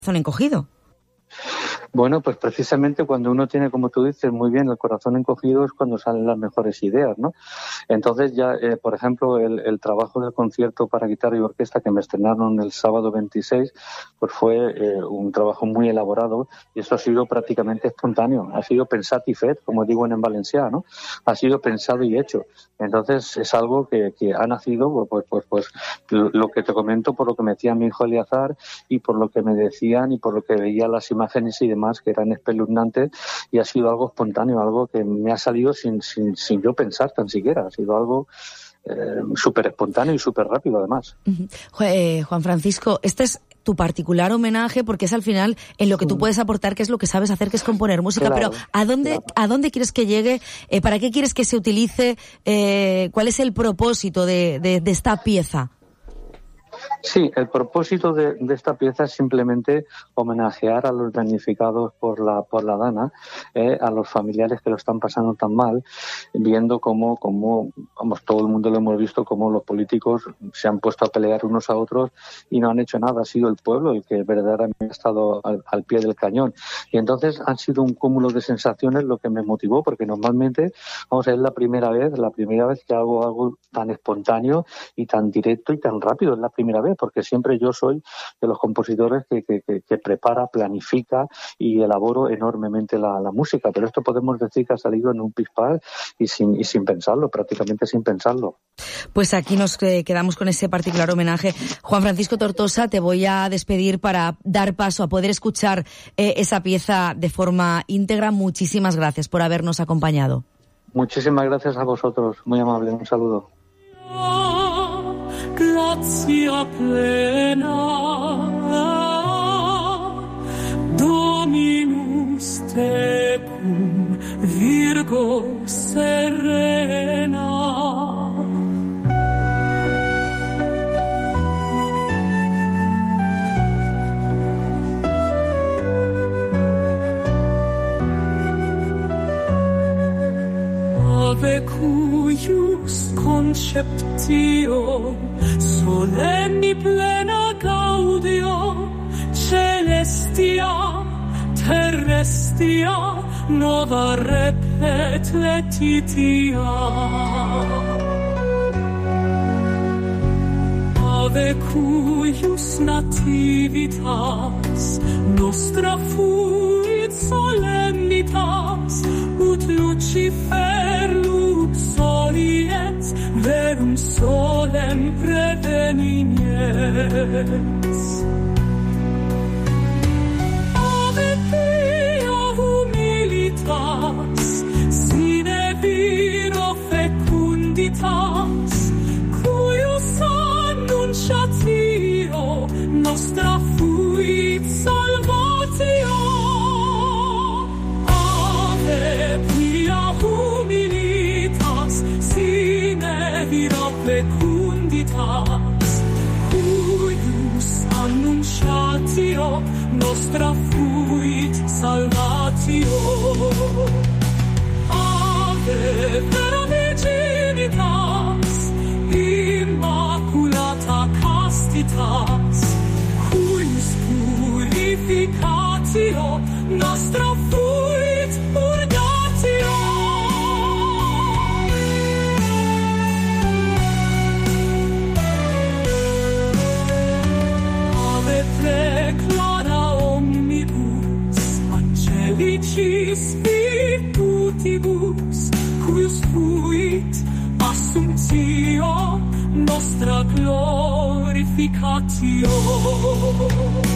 encogido. Bueno, pues precisamente cuando uno tiene, como tú dices, muy bien el corazón encogido es cuando salen las mejores ideas, ¿no? Entonces ya, por ejemplo, el trabajo del concierto para guitarra y orquesta que me estrenaron el sábado 26, pues fue un trabajo muy elaborado y eso ha sido prácticamente espontáneo, ha sido pensat i fet, como digo en valenciano, ¿no? Ha sido pensado y hecho. Entonces es algo que ha nacido, pues lo que te comento, por lo que me decía mi hijo Eleazar y por lo que me decían y por lo que veía las imágenes y demás, que eran espeluznantes, y ha sido algo espontáneo, algo que me ha salido sin yo pensar tan siquiera. Ha sido algo súper espontáneo y súper rápido, además. Juan Francisco, este es tu particular homenaje porque es al final en lo que tú puedes aportar, que es lo que sabes hacer, que es componer música. Claro, pero ¿a dónde quieres que llegue? ¿Para qué quieres que se utilice? ¿Cuál es el propósito de esta pieza? Sí, el propósito de esta pieza es simplemente homenajear a los damnificados por la Dana, a los familiares que lo están pasando tan mal, viendo cómo, vamos, todo el mundo lo hemos visto, cómo los políticos se han puesto a pelear unos a otros y no han hecho nada. Ha sido el pueblo el que verdaderamente ha estado al pie del cañón. Y entonces han sido un cúmulo de sensaciones lo que me motivó, porque normalmente, vamos, es la primera vez que hago algo tan espontáneo y tan directo y tan rápido. Es la primera vez, porque siempre yo soy de los compositores que prepara, planifica y elaboro enormemente la música, pero esto podemos decir que ha salido en un pispás y sin pensarlo, prácticamente sin pensarlo. Pues aquí nos quedamos con ese particular homenaje. Juan Francisco Tortosa, te voy a despedir para dar paso a poder escuchar esa pieza de forma íntegra. Muchísimas gracias por habernos acompañado. Muchísimas gracias a vosotros, muy amable, un saludo. Gratia plena, Dominus tecum, Virgo serena. Ave cuius conceptio solenni plena gaudio, celestia terrestia nova repet letitia. Ave cuius nativitas nostra fuit solemnitas, ut Lucifer lux soliens verum solem preveniens. Ave Pia humilitas, sine viro fecunditas, cuius annunciatio nostra fuit salvatio. Ave Pia humilitas, sine viro fecunditas, cuius annunciatio nostra fuit salvatio. Ave vera virginitas, immaculata castitas, cuius purificatio nostra fuit purgatio. Ave preclara omnibus, angelicis virtutibus, cuius fuit assumptio nostra glorificatio.